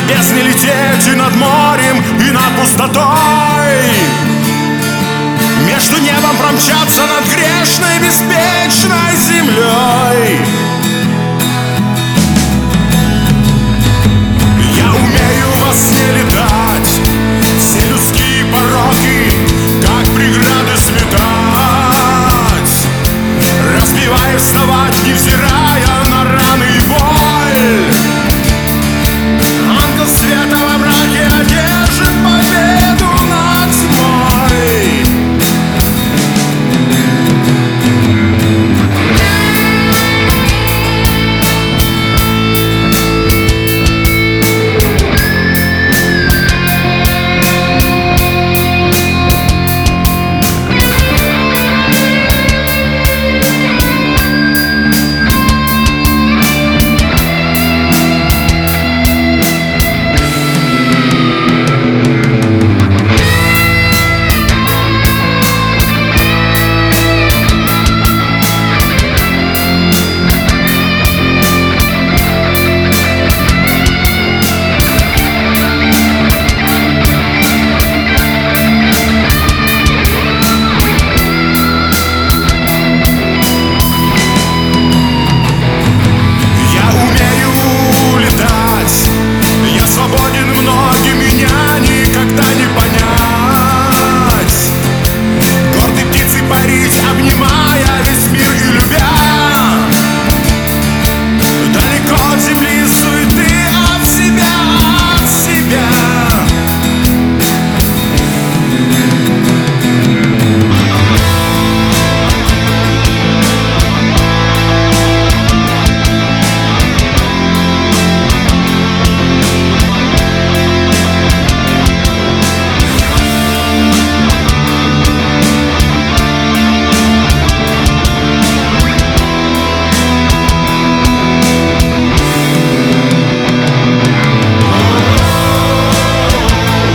бездне лететь и над морем, и над пустотой. Между небом промчаться над грешной, беспечной землей. Я умею во сне летать, все людские пороки, как преграды сметать, разбивая, вставать, невзирая